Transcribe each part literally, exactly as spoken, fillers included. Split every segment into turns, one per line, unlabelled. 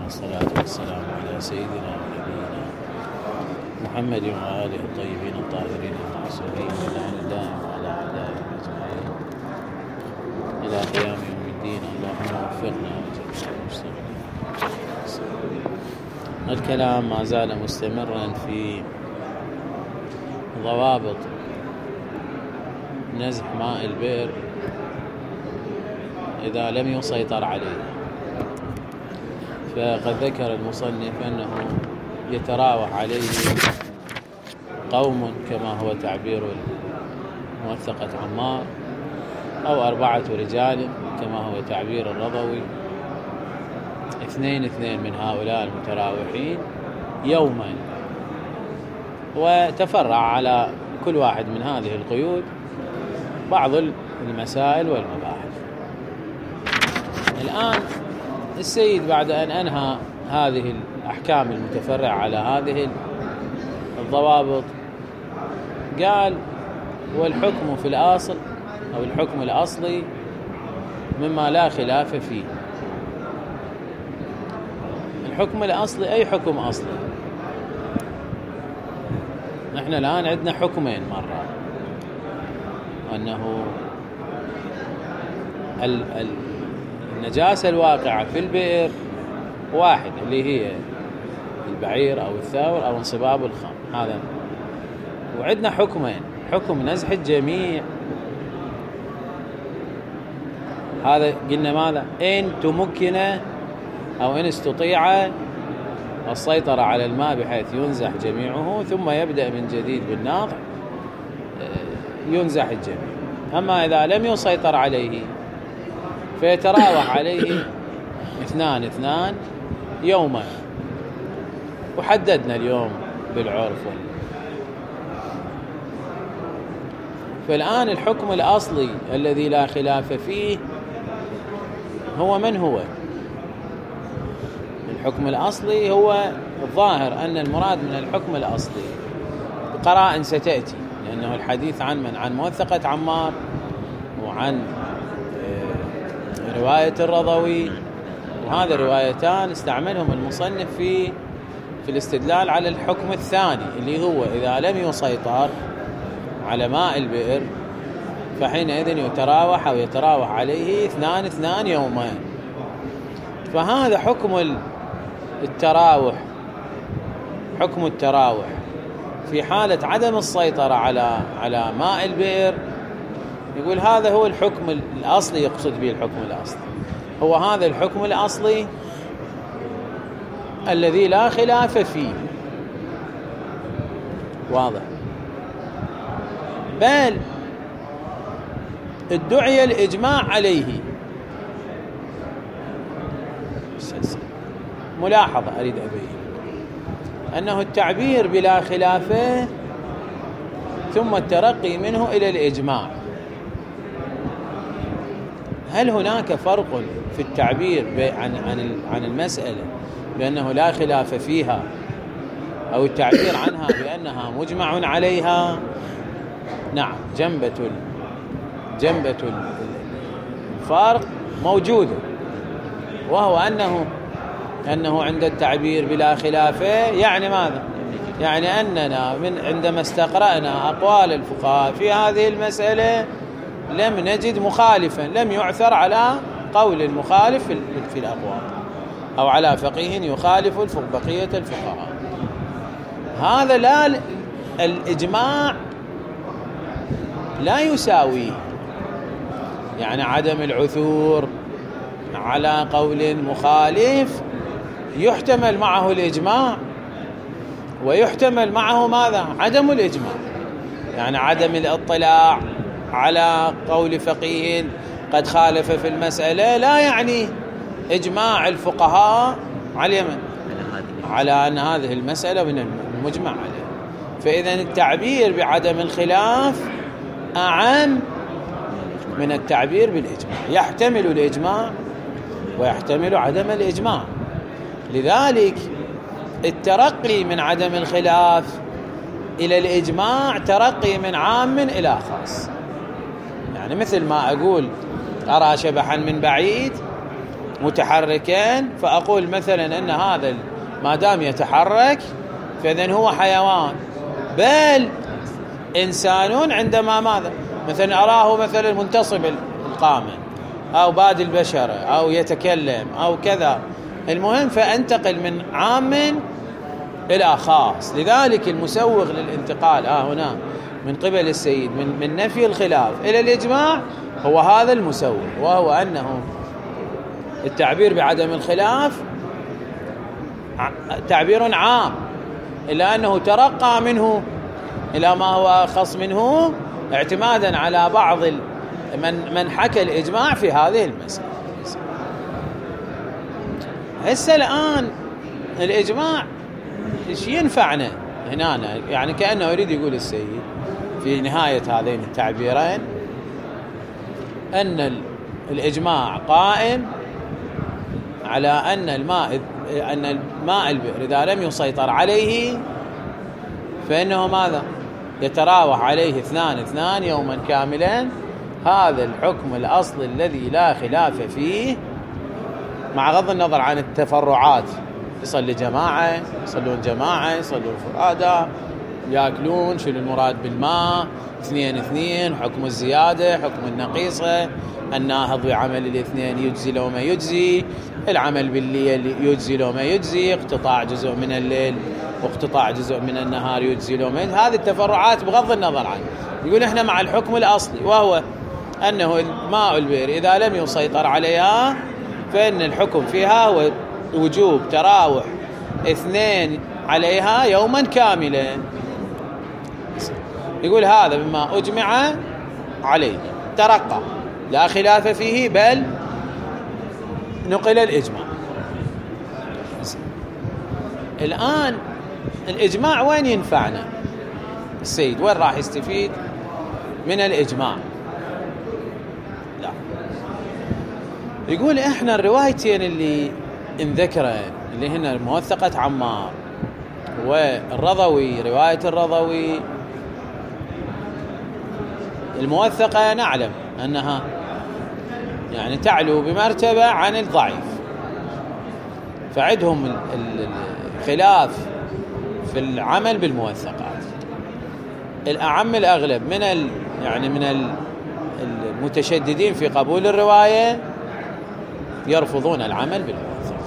والصلاة والسلام على سيدنا ونبينا محمد وآله الطيبين الطاهرين المعصومين واللعن الدائم على أعدائهم أجمعين إلى قيام يوم الدين. اللهم وفقنا وجميع المسلمين. الكلام ما زال مستمرا في ضوابط نزح ماء البئر إذا لم يسيطر عليه. فقد ذكر المصنف أنه يتراوح عليه قوم كما هو تعبير موثقة عمار، أو أربعة رجال كما هو تعبير الرضوي، اثنين اثنين من هؤلاء المتراوحين يوما، وتفرع على كل واحد من هذه القيود بعض المسائل والمباحث. الآن السيد بعد أن أنهى هذه الأحكام المتفرعة على هذه الضوابط قال: والحكم في الأصل أو الحكم الأصلي مما لا خلاف فيه. الحكم الأصلي أي حكم أصلي؟ نحن الآن عندنا حكمين مرة، أنه النجاسة الواقعة في البئر واحد اللي هي البعير أو الثور أو انصباب الخام، هذا. وعندنا حكمين: حكم نزح الجميع، هذا قلنا ماذا؟ إن تمكن أو إن استطيع السيطرة على الماء بحيث ينزح جميعه ثم يبدأ من جديد بالناضح ينزح الجميع. أما إذا لم يسيطر عليه فيتراوح عليه اثنان اثنان يوما، وحددنا اليوم بالعرف. فالآن الحكم الأصلي الذي لا خلاف فيه هو من هو؟ الحكم الأصلي هو الظاهر أن المراد من الحكم الأصلي قرائن ستأتي، لأنه الحديث عن من؟ عن موثقة عمار وعن رواية الرضوي، وهذا الروايتان استعملهم المصنف في في الاستدلال على الحكم الثاني اللي هو إذا لم يسيطر على ماء البئر فحينئذ يتراوح أو يتراوح عليه اثنان اثنان يومين. فهذا حكم التراوح، حكم التراوح في حالة عدم السيطرة على على ماء البئر، يقول هذا هو الحكم الأصلي، يقصد به الحكم الأصلي، هو هذا الحكم الأصلي الذي لا خلاف فيه. واضح؟ بل ادعي الإجماع عليه. ملاحظة أريد أبين أنه التعبير بلا خلافه ثم الترقي منه إلى الإجماع. هل هناك فرق في التعبير عن عن عن المسألة بأنه لا خلاف فيها، أو التعبير عنها بأنها مجمع عليها؟ نعم، جنبة جنبة الفارق موجودة، وهو أنه أنه عند التعبير بلا خلافه يعني ماذا؟ يعني أننا من عندما استقرأنا أقوال الفقهاء في هذه المسألة لم نجد مخالفا، لم يعثر على قول المخالف في الأقوال أو على فقيه يخالف بقية الفقهاء. هذا لا، الإجماع لا يساوي يعني عدم العثور على قول مخالف، يحتمل معه الإجماع ويحتمل معه ماذا؟ عدم الإجماع. يعني عدم الاطلاع على قول فقيه قد خالف في المسألة لا يعني إجماع الفقهاء على من؟ على أن هذه المسألة من المجمع عليه. فإذا التعبير بعدم الخلاف أعم من التعبير بالإجماع، يحتمل الإجماع ويحتمل عدم الإجماع. لذلك الترقي من عدم الخلاف إلى الإجماع ترقي من عام إلى خاص. يعني مثل ما أقول أرى شبحا من بعيد متحركين، فأقول مثلا أن هذا ما دام يتحرك فإذن هو حيوان، بل إنسان عندما ماذا مثلا أراه مثلا منتصب القامة أو بادي البشرة أو يتكلم أو كذا، المهم فأنتقل من عام إلى خاص. لذلك المسوغ للانتقال آه هنا من قبل السيد من, من نفي الخلاف إلى الإجماع هو هذا المسوغ، وهو أنه التعبير بعدم الخلاف تعبير عام، إلا أنه ترقى منه إلى ما هو أخص منه اعتمادا على بعض من من حكى الإجماع في هذه المسألة. هسه الآن الإجماع إيش ينفعنا هنا؟ يعني كأنه يريد يقول السيد في نهاية هذين التعبيرين أن الإجماع قائم على أن الماء أن الماء البئر إذا لم يسيطر عليه فإنه ماذا يتراوح عليه اثنان اثنان يوما كاملا. هذا الحكم الأصل الذي لا خلاف فيه، مع غض النظر عن التفرعات، يصلي جماعة، يصلون جماعة، يصلون فرادى، يأكلون، شنو المراد بالماء، اثنين اثنين، حكم الزيادة، حكم النقيصة، الناهض بعمل الاثنين يجزي لو ما يجزي، العمل بالليل يجزي لو ما يجزي، اقتطاع جزء من الليل واقتطاع جزء من النهار يجزي لو ما يجزي. هذه التفرعات بغض النظر عنه، يقول احنا مع الحكم الأصلي، وهو أنه الماء البئر إذا لم يسيطر عليها فإن الحكم فيها هو وجوب تراوح اثنين عليها يوما كاملا. يقول هذا مما أجمع عليه ترقى لا خلاف فيه، بل نقل الإجماع. الآن الإجماع وين ينفعنا السيد؟ وين راح يستفيد من الإجماع؟ لا، يقول إحنا الروايتين اللي انذكرن اللي هنا موثقة عمار والرضوي، رواية الرضوي الموثقة نعلم أنها يعني تعلو بمرتبة عن الضعيف، فعندهم الخلاف في العمل بالموثقات. الأعم الأغلب من ال يعني من المتشددين في قبول الرواية يرفضون العمل بالموثق،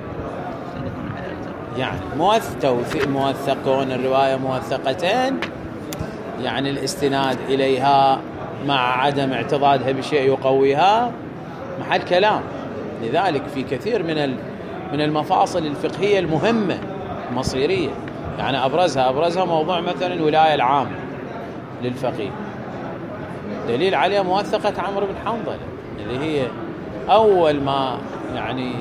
يعني موثق موثقون الرواية موثقتين، يعني الاستناد إليها مع عدم اعتضادها بشيء يقويها محل كلام. لذلك في كثير من من المفاصل الفقهية المهمة المصيرية، يعني أبرزها أبرزها موضوع مثلا الولاية العامة للفقيه، دليل عليه موثقة عمرو بن حنظلة اللي هي أول ما يعني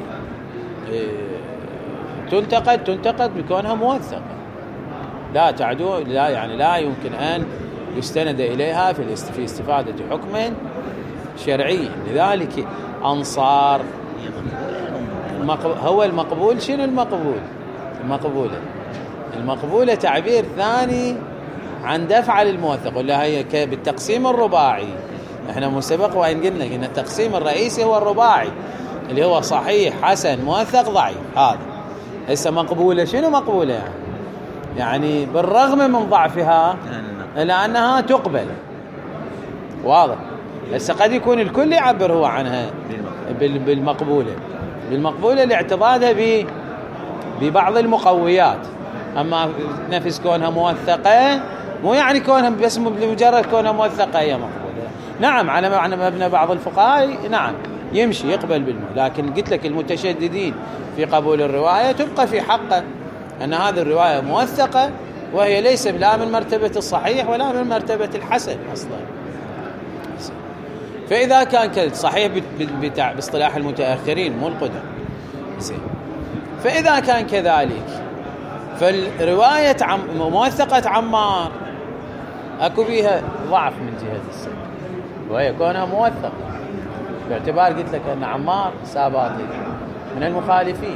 تنتقد تنتقد بكونها موثقة، لا تعدو لا يعني لا يمكن أن يستند إليها في في استفادة حكم شرعي. لذلك أنصار هو المقبول. شنو المقبول؟ المقبولة المقبولة تعبير ثاني عن دفع للموثق، ولا هي بالتقسيم الرباعي. احنا مسبق وإن قلنا إن التقسيم الرئيسي هو الرباعي اللي هو صحيح حسن موثق ضعيف. هذا هسه مقبولة. شنو مقبولة؟ يعني يعني بالرغم من ضعفها إلا أنها تقبل. واضح؟ هسه قد يكون الكل يعبر هو عنها بالمقبولة بالمقبولة لاعتضادها ببعض المقويات، أما نفس كونها موثقة مو يعني كونها بس بمجرد كونها موثقة هي مقبولة. نعم على معنى مبنى بعض الفقهاء نعم يمشي يقبل بالمو، لكن قلت لك المتشددين في قبول الرواية تبقى في حقه أن هذه الرواية موثقة، وهي ليس لا من مرتبة الصحيح ولا من مرتبة الحسن أصلا. فإذا كان كذلك صحيح باصطلاح المتأخرين مو القدم، فإذا كان كذلك فالرواية عم موثقة عمار أكو بيها ضعف من جهة السند، وهي كونها موثقة باعتبار قلت لك أن عمار ساباتي من المخالفين.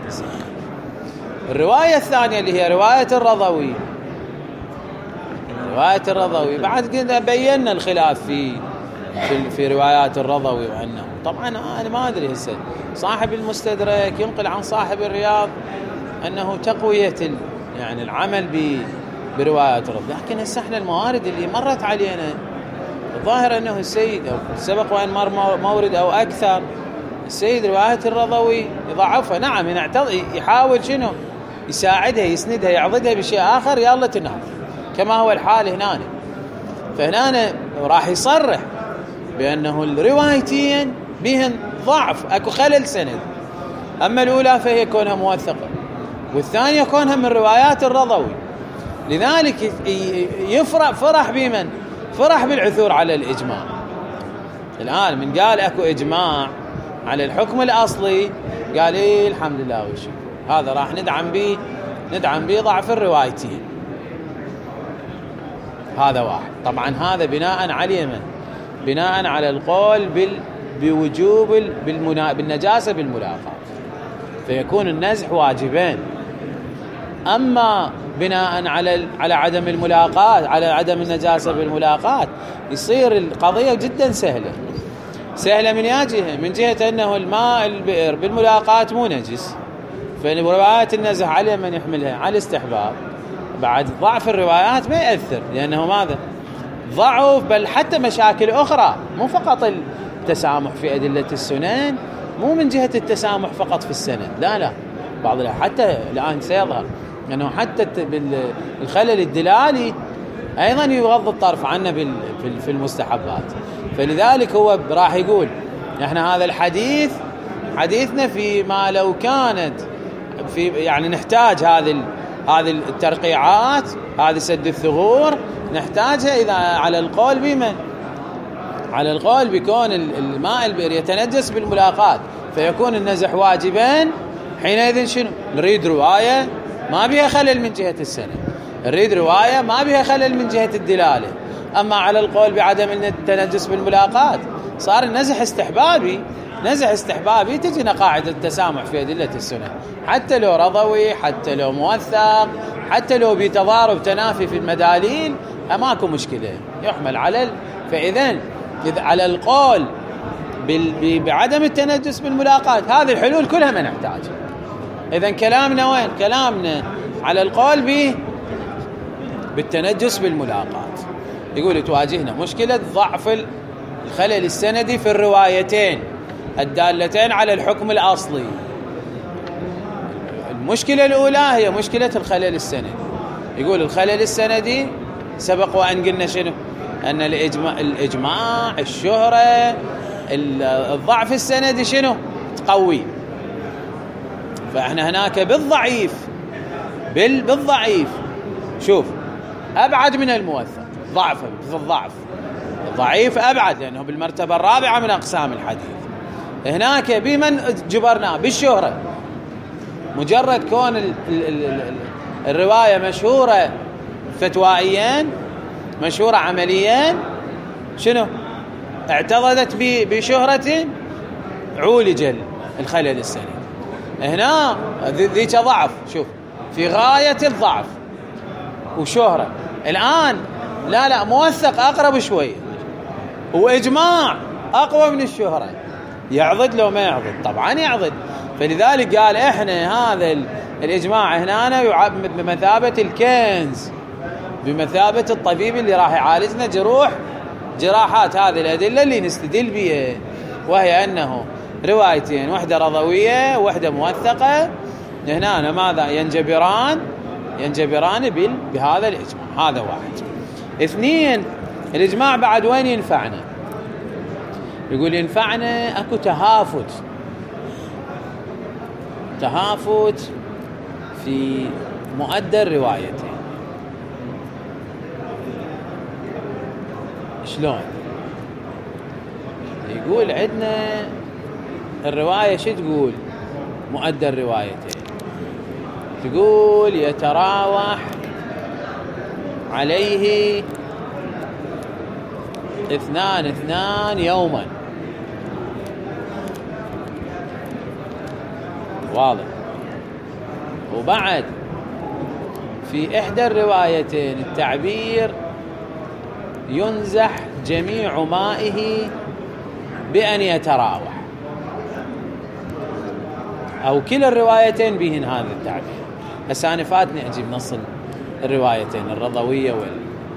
الرواية الثانية اللي هي رواية الرضوي، رواية الرضوي بعد كده بينا الخلاف في في, في روايات الرضوي، وأنه طبعا أنا ما أدري هسه صاحب المستدرك ينقل عن صاحب الرياض أنه تقوية يعني العمل بروايات الرض، لكن هسه احنا الموارد اللي مرت علينا الظاهر أنه السيد أو سبق وأن مر مورد أو أكثر السيد رواية الرضوي يضعفها. نعم يحاول شنو يساعدها يسندها يعضدها بشيء آخر يلا تنهض كما هو الحال هنا. فهنا راح يصرح بأنه الروايتين بهن ضعف اكو خلل سند، أما الأولى فهي كونها موثقة والثانية كونها من روايات الرضوي. لذلك يفرح فرح بمن فرح بالعثور على الإجماع. الآن من قال اكو إجماع على الحكم الأصلي قال إيه الحمد لله والشكر، هذا راح ندعم به ندعم به ضعف الروايتين. هذا واحد. طبعا هذا بناء على من؟ بناء على القول بال بوجوب بالمنا... بالنجاسة بالملاقات، فيكون النزح واجبين. أما بناء على على عدم الملاقات على عدم النجاسة بالملاقات يصير القضية جدا سهلة سهلة من يا جهة، من جهة أنه الماء البئر بالملاقات مو نجس، فروايات النزح على من يحملها على الاستحباب. بعد ضعف الروايات ما يأثر، لأنه ماذا؟ ضعف، بل حتى مشاكل أخرى، مو فقط التسامح في أدلة السنن، مو من جهة التسامح فقط في السند، لا لا بعض حتى الآن سيظهر أنه حتى الخلل الدلالي أيضا يغض الطرف عنه في المستحبات. فلذلك هو راح يقول احنا هذا الحديث حديثنا في ما لو كانت في يعني نحتاج هذه هذه الترقيعات، هذه سد الثغور نحتاجها إذا على القول بمن؟ على القول بكون الماء البئر يتنجس بالملاقات فيكون النزح واجبين. حينئذ شنو؟ نريد رواية ما بها خلل من جهة السند، نريد رواية ما بها خلل من جهة الدلالة. أما على القول بعدم التنجس بالملاقات صار النزح استحبابي، نزح استحبابي تجينا قاعدة التسامح في أدلة السنة، حتى لو رضوي، حتى لو موثق، حتى لو بتضارب تنافي في المداليل أماكو مشكلة يحمل على ال... فإذن على القول بعدم التنجس بالملاقات هذه الحلول كلها ما نحتاجها. إذن كلامنا وين؟ كلامنا على القول به بالتنجس بالملاقات. يقول تواجهنا مشكلة ضعف الخلل السندي في الروايتين الدالتين على الحكم الأصلي. المشكلة الأولى هي مشكلة الخلل السندي. يقول الخلل السندي سبق وأن قلنا شنو؟ أن الإجماع, الإجماع الشهرة الضعف السندي شنو؟ تقوي. فإحنا هناك بالضعيف بالضعيف شوف أبعد من الموثق ضعفا في الضعف، الضعيف أبعد لأنه بالمرتبة الرابعة من أقسام الحديث. هناك بمن جبرناه؟ بالشهرة. مجرد كون ال ال ال الرواية مشهورة فتوائيا مشهورة عمليا شنو؟ اعتضدت بشهرة عولج الخلل السندي. هنا ذيك ضعف، شوف في غاية الضعف وشهرة. الآن لا لا موثق أقرب شوي وإجماع أقوى من الشهرة، يعضد لو ما يعضد؟ طبعا يعضد. فلذلك قال إحنا هذا الإجماع هنا يعد بمثابة الكنز، بمثابة الطبيب اللي راح يعالجنا جروح جراحات هذه الأدلة اللي نستدل بها، وهي أنه روايتين واحدة رضوية واحدة موثقة هنا ماذا ينجبران ينجبران بهذا الإجماع. هذا واحد. اثنين، الإجماع بعد وين ينفعنا؟ يقول ينفعنا أكو تهافت تهافت في مؤدى الروايتين. شلون؟ يقول عندنا الرواية شو تقول؟ مؤدى الروايتين تقول يتراوح عليه اثنان اثنان يوما. واضح. وبعد في إحدى الروايتين التعبير ينزح جميع مائه بأن يتراوح. أو كلا الروايتين بهن هذا التعبير. هسه أنا فاتني أجيب نص الروايتين الرضوية وال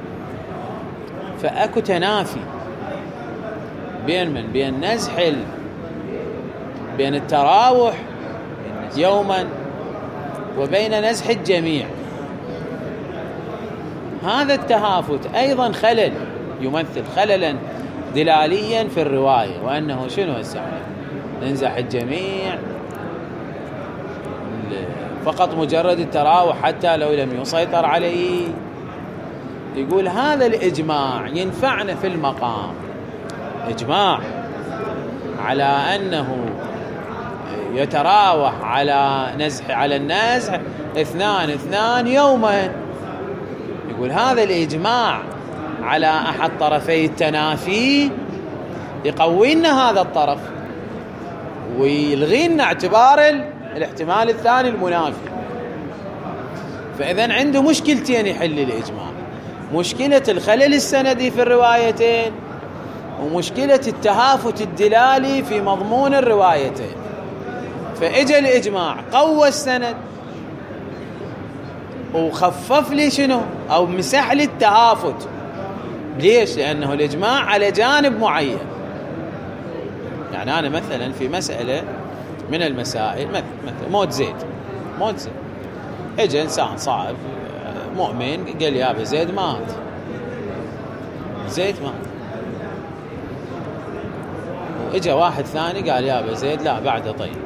فأكو تنافي بين من بين نزح بين التراوح يوما وبين نزح الجميع. هذا التهافت أيضا خلل، يمثل خللا دلاليا في الرواية، وأنه شنو السعي ننزح الجميع فقط مجرد التراوح حتى لو لم يسيطر عليه. يقول هذا الإجماع ينفعنا في المقام، إجماع على أنه يتراوح على نزح على النزح اثنان اثنان يوما. يقول هذا الإجماع على أحد طرفي التنافي يقوي لنا هذا الطرف ويلغي لنا اعتبار الاحتمال الثاني المنافي. فإذا عنده مشكلتين يحل الإجماع، مشكلة الخلل السندي في الروايتين ومشكلة التهافت الدلالي في مضمون الروايتين. فإجا الإجماع قوى السند وخفف لي شنو أو مسح لي التهافت. ليش؟ لأنه الإجماع على جانب معين. يعني أنا مثلا في مسألة من المسائل مثل موت زيد موت زيد إجا إنسان صعب مؤمن قال لي يا زيد مات، زيد مات. إجا واحد ثاني قال يا زيد لا بعده طيب،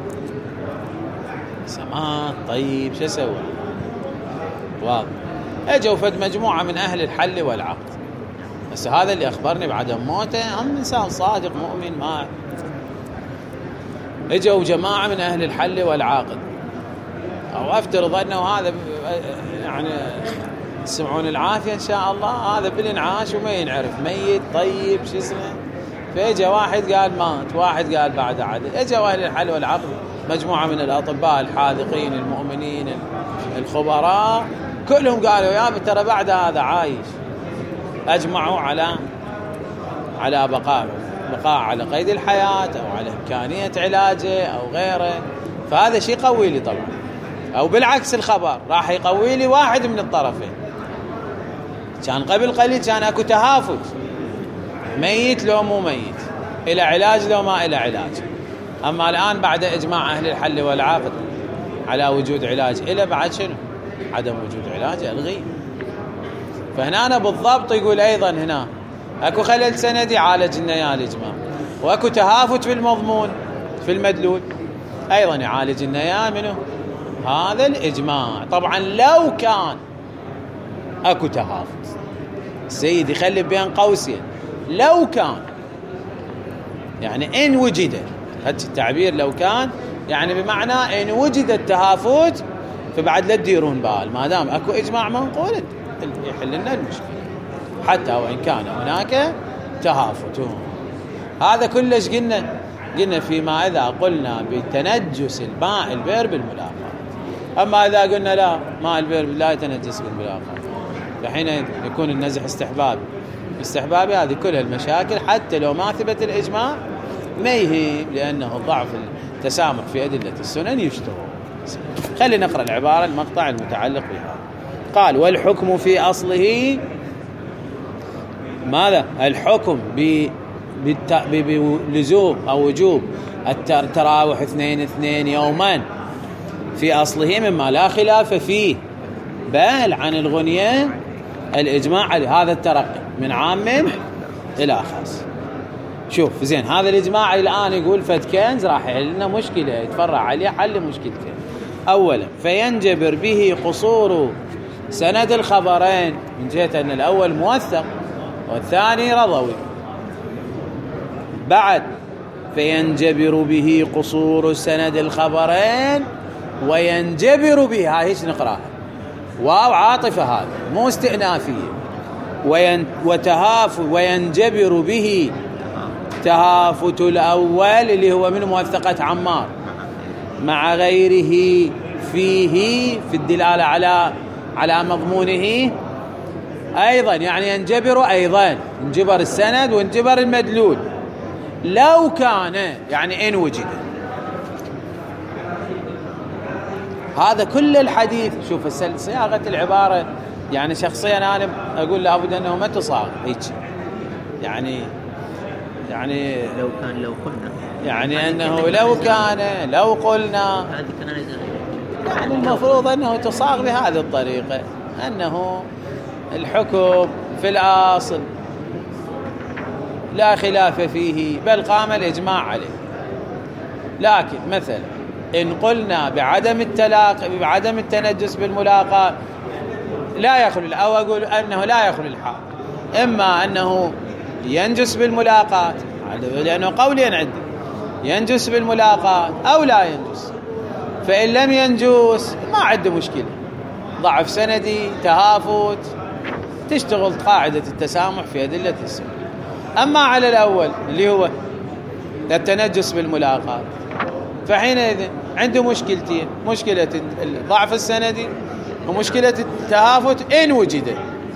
سمات طيب شو سوى؟ واضح. اجوا فد مجموعة من أهل الحل والعقد، بس هذا اللي أخبرني بعدم موته هم إنسان صادق مؤمن ما. اجوا جماعة من أهل الحل والعقد، أو أفترض أنه هذا يعني تسمعون العافية إن شاء الله، هذا بالانعاش وما ينعرف ميت طيب شو اسمه. فاجا واحد قال مات، واحد قال بعد عدل. اجوا أهل الحل والعقد مجموعة من الأطباء الحاذقين المؤمنين الخبراء كلهم قالوا يا ترى بعد هذا عايش. أجمعوا على على بقاء بقاء على قيد الحياة أو على إمكانية علاجه أو غيره. فهذا شيء قوي لي طبعا، أو بالعكس الخبر راح يقوي لي واحد من الطرفين. كان قبل قليل كان أكو تهافت، ميت لو مو ميت، إلى علاج لو ما إلى علاج. أما الآن بعد إجماع أهل الحل والعقد على وجود علاج إلى بعد شنو عدم وجود علاج ألغي. فهنا أنا بالضبط يقول أيضا هنا أكو خلل سندي عالج لنا يا الإجماع، وأكو تهافت في المضمون في المدلول أيضا يعالج لنا يا منه هذا الإجماع. طبعا لو كان أكو تهافت، السيد يخلي بين قوسين لو كان، يعني إن وجد هذا التعبير لو كان، يعني بمعنى إن وجد التهافت فبعد لا تديرون بال، ما دام أكو إجماع منقول يحل لنا المشكلة حتى وإن كان هناك تهافت. هذا كلش قلنا قلنا فيما إذا قلنا بتنجس الماء البئر بالملاقاة. أما إذا قلنا لا ماء البئر لا يتنجس بالملاقاة فحين يكون النزح استحبابي. استحبابي هذه كل المشاكل حتى لو ما ثبت الإجماع ما يهيب، لأنه ضعف التسامح في أدلة السنن يشتغل. خلينا نقرأ العبارة المقطع المتعلق بها. قال والحكم في أصله ماذا؟ الحكم بلزوم أو وجوب التراوح اثنين اثنين يوما في أصله مما لا خلاف فيه، بل عن الغنية الإجماع على هذا الترقي من عام إلى خاص. شوف زين هذا الإجماع الآن يقول فد كنز راح يحل لنا مشكلة يتفرع عليه حل مشكلتين. أولا فينجبر به قصور سند الخبرين من جهة أن الأول موثق والثاني رضوي. بعد فينجبر به قصور سند الخبرين وينجبر به، هاي هيش نقراها واو عاطفة هذا مو استئنافية. وين وتهاف وينجبر به تهافت الأول اللي هو من موثقة عمار مع غيره فيه في الدلالة على على مضمونه أيضا، يعني ينجبر أيضا ينجبر السند وينجبر المدلول لو كان، يعني إن وجد هذا كل الحديث. شوف صياغة العبارة، يعني شخصيا أنا أقول لابد أنه ما تصاغ هيك، يعني يعني
لو كان لو قلنا
يعني أنه لو كان لو قلنا يعني المفروض أنه تصاغ بهذه الطريقة، أنه الحكم في الأصل لا خلاف فيه بل قام الإجماع عليه. لكن مثلا إن قلنا بعدم التلاقي بعدم التنجس بالملاقاة لا يخلو، أو أقول أنه لا يخلو الحال، إما أنه ينجس بالملاقاة لأنه قولين عندي ينجس بالملاقاة أو لا ينجس. فإن لم ينجس ما عنده مشكلة، ضعف سندي تهافت تشتغل قاعدة التسامح في أدلة السنة. أما على الأول اللي هو التنجس بالملاقاة فحينئذ عنده مشكلتين، مشكلة الضعف السندي ومشكلة التهافت إن وجد،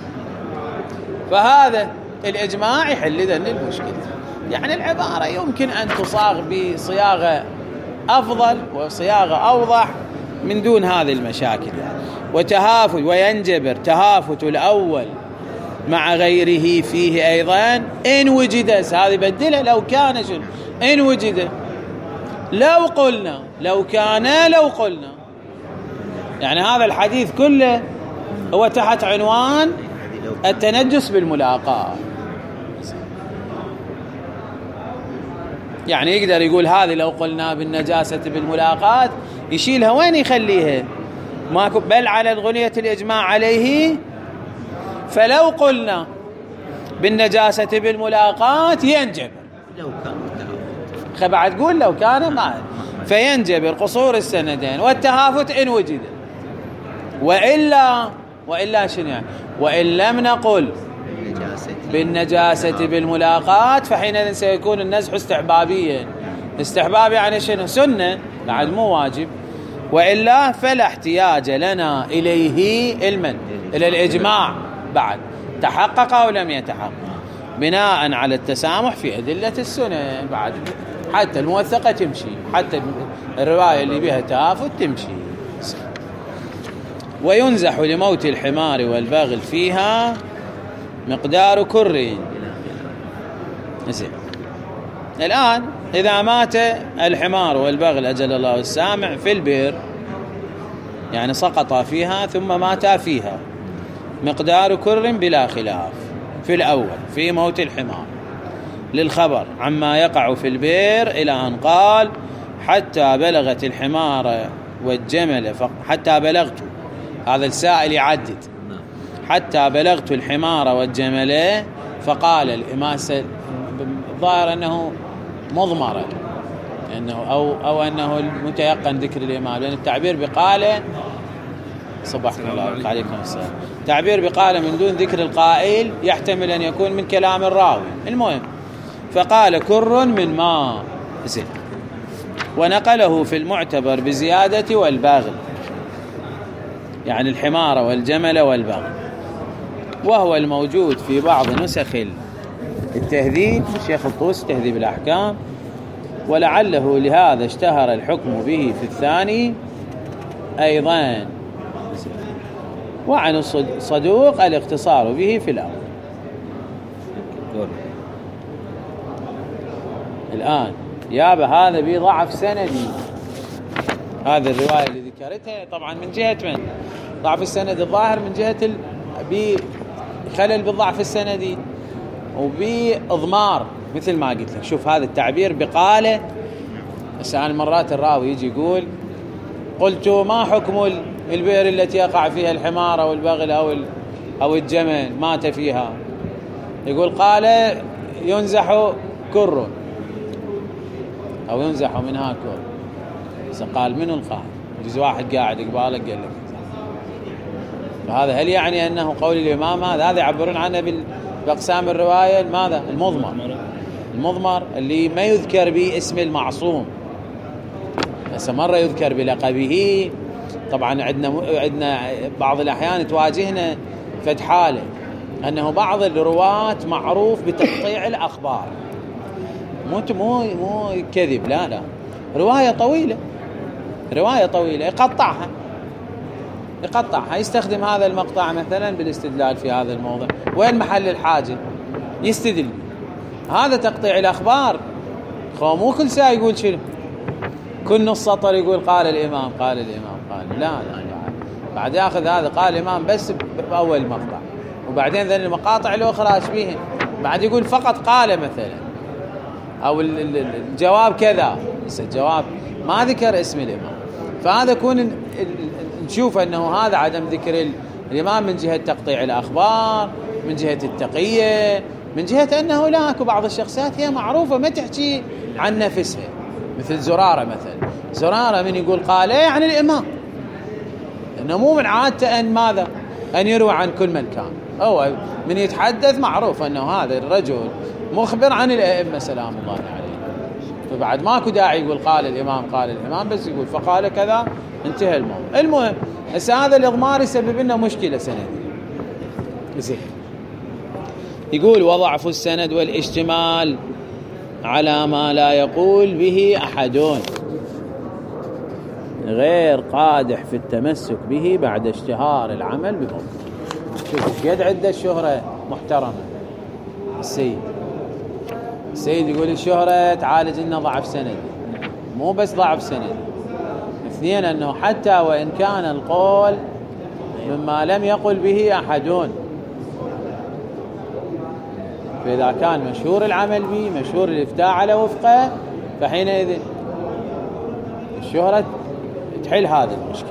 فهذا الإجماع يحل ذن المشكلة. يعني العبارة يمكن أن تصاغ بصياغة أفضل وصياغة أوضح من دون هذه المشاكل. يعني وتهافت وينجبر تهافت الأول مع غيره فيه أيضا إن وجد، هذه بدلها لو كان شنو إن وجد، لو قلنا لو كان لو قلنا. يعني هذا الحديث كله هو تحت عنوان التنجس بالملاقاة. يعني يقدر يقول هذه لو قلنا بالنجاسة بالملاقاة يشيلها وين يخليها؟ ماكو، بل على الغنية الإجماع عليه. فلو قلنا بالنجاسة بالملاقاة ينجبر
لو كان
خبعد تقول لو كان ما فينجبر قصور السندين والتهافت إن وجد، وإلا وإلا شنو يعني وإن لم نقل بالنجاسة بالملاقاة فحينئذ سيكون النزح استحبابيا. استحباب يعني شنو؟ سنة بعد مو واجب. وإلا فلا احتياج لنا إليه المن إلى الإجماع بعد تحقق أو لم يتحقق بناء على التسامح في أدلة السنة. بعد حتى الموثقة تمشي، حتى الرواية اللي بها تهافت تمشي. وينزح لموت الحمار والبغل فيها مقدار كر. زين، الآن إذا مات الحمار والبغل أجل الله السامع في البئر، يعني سقط فيها ثم مات فيها، مقدار كر بلا خلاف في الأول في موت الحمار للخبر عما يقع في البئر إلى أن قال حتى بلغت الحمار والجمل حتى بلغت، هذا السائل يعدد حتى بلغت الحمار والجمل. فقال الإماسة الظاهر أنه مضمرة أنه أو أو أنه المتيقن ذكر الإمام، لأن التعبير بقاله صباحكم الله عليكم السلام، تعبير بقاله من دون ذكر القائل يحتمل أن يكون من كلام الراوي. المهم فقال كر من ماء. زين، ونقله في المعتبر بزيادة والبغل، يعني الحمار والجمل والبغل، وهو الموجود في بعض نسخ التهذيب الشيخ الطوسي تهذيب الأحكام، ولعله لهذا اشتهر الحكم به في الثاني أيضا. وعن الصدوق الاختصار به في الأول. الآن ياب هذا بضعف سندي، هذه الرواية اللي ذكرتها طبعا من جهة من ضعف السند الظاهر، من جهة ال... بخلل بالضعف السندي وبإضمار مثل ما قلت لك. شوف هذا التعبير بقاله، سأل مرات الراوي يجي يقول قلت ما حكم البئر التي يقع فيها الحمار أو البغل أو أو الجمل مات فيها، يقول قال ينزح كر أو ينزح منها كر. قال من القائل؟ جزء واحد قاعد قبالك قال لك. فهذا هل يعني أنه قول الإمام هذا؟ هذا يعبرون عنه بأقسام الرواية ماذا؟ المضمر. المضمر اللي ما يذكر به اسم المعصوم، بس مرة يذكر بلقبه. طبعا عندنا عندنا بعض الأحيان تواجهنا فد حالة أنه بعض الرواة معروف بتقطيع الأخبار، مو مو مو كذب، لا لا، رواية طويلة رواية طويلة يقطعها يقطعها، يستخدم هذا المقطع مثلا بالاستدلال في هذا الموضع. وين محل الحاجة؟ يستدل. هذا تقطيع الأخبار. خو مو كل ساعة يقول شنو، كل نص سطر يقول قال الإمام قال الإمام قال، لا لا بعد, بعد يأخذ هذا قال الإمام بس بأول مقطع، وبعدين ذن المقاطع الأخرى ايش بيهن، بعد يقول فقط قال مثلا، أو الجواب كذا، بس الجواب ما ذكر اسم الإمام. فهذا يكون نشوف أنه هذا عدم ذكر الإمام من جهة تقطيع الأخبار، من جهة التقية، من جهة أنه لا أكو بعض الشخصيات هي معروفة ما تحكي عن نفسها، مثل زرارة مثلا. زرارة من يقول قال يعني الإمام، إنه مو من عادته أن ماذا أن يروى عن كل من كان، هو من يتحدث معروف أنه هذا الرجل مخبر عن الأئمة سلام الله عليه. فبعد ماكو داعي يقول قال الإمام قال الإمام، بس يقول فقال كذا انتهى الموضوع. المهم هسه هذا الإضمار يسبب لنا مشكلة سندية. زين يقول وضعف السند والاشتمال على ما لا يقول به أحد غير قادح في التمسك به بعد اشتهار العمل به. شوف قد عدة الشهرة محترمة. السيد السيد يقول الشهرة تعالج لنا ضعف سند، مو بس ضعف سند، اثنين أنه حتى وإن كان القول مما لم يقل به أحد، فإذا كان مشهور العمل به، مشهور الإفتاء على وفقه، فحينئذ الشهرة تحل هذا المشكلة.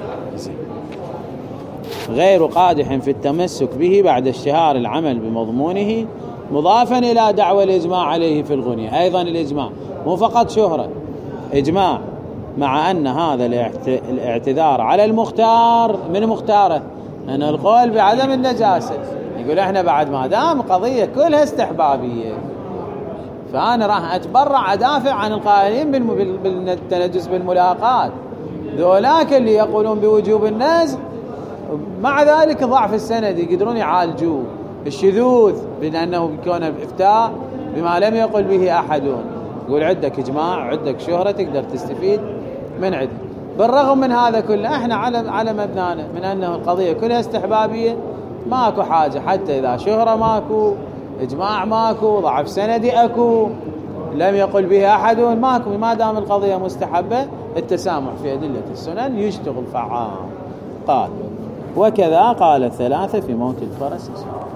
غير قادح في التمسك به بعد اشتهار العمل بمضمونه، مضافا إلى دعوى الإجماع عليه في الغنية. أيضا الإجماع مو فقط شهرة، إجماع، مع أن هذا الاعتذار على المختار من مختاره أن القول بعدم النجاسة. يقول احنا بعد ما دام قضية كلها استحبابية، فأنا راح أتبرع أدافع عن القائلين بالتنجس بالملاقات، ذولاك اللي يقولون بوجوب النزع، مع ذلك ضعف السند يقدرون يعالجوه، الشذوذ بأنه بيكون إفتاء بما لم يقل به أحد. يقول عندك إجماع، عندك شهرة، تقدر تستفيد من عده. بالرغم من هذا كله احنا على على مبنانا من أنه القضية كلها استحبابية، ماكو حاجة حتى إذا شهرة ماكو، إجماع ماكو، ضعف سندي أكو، لم يقل به أحد ماكو، ما دام القضية مستحبة التسامح في أدلة السنن يشتغل فعال. قال وكذا قال الثلاثة في موت الفرس.